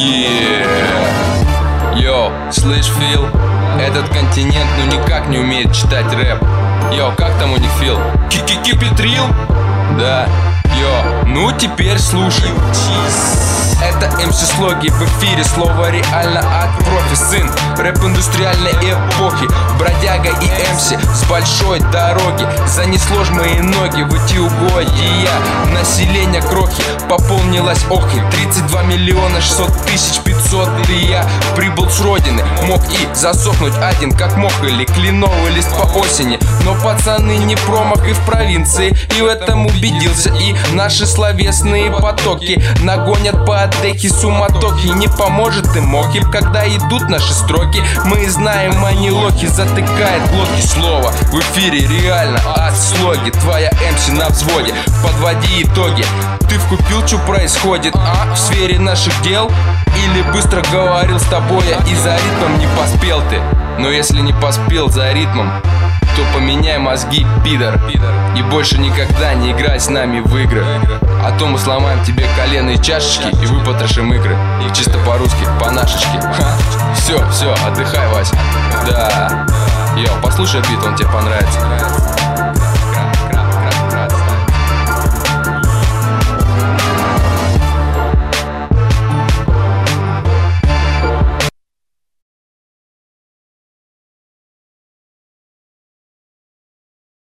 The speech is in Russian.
Йоу, слышь, Фил, этот континент ну никак не умеет читать рэп. Йоу, как там у них, Фил? Кипитрил? Да. Йоу, ну теперь слушай. Это МС Слоги в эфире, слово реально от профи. Сын рэп-индустриальной эпохи, бродяга и МС с большой дороги. Занесло ж мои ноги в эти угодья. Население крохи пополнилось охи. 32 миллиона 600 тысяч 500. И я прибыл с родины, мог и засохнуть один как мог, или кленовый лист по осени. Но пацаны не промах и в провинции, и в этом убедился. И наши словесные потоки нагонят по деки суматохи. Не поможет им мохип, когда идут наши строки. Мы знаем, они лохи, затыкает глотки слово. В эфире реально от Слоги, твоя МС на взводе. Подводи итоги, ты вкупил, что происходит, в сфере наших дел? Или быстро говорил с тобой, и за ритмом не поспел ты? Но если не поспел за ритмом, то поменяй мозги, пидор, и больше никогда не играй с нами в игры. А то мы сломаем тебе колено и чашечки, и выпотрошим икры. И чисто по-русски, по-нашечки. Все, отдыхай, Вася. Да. Йоу, послушай бит, он тебе понравится.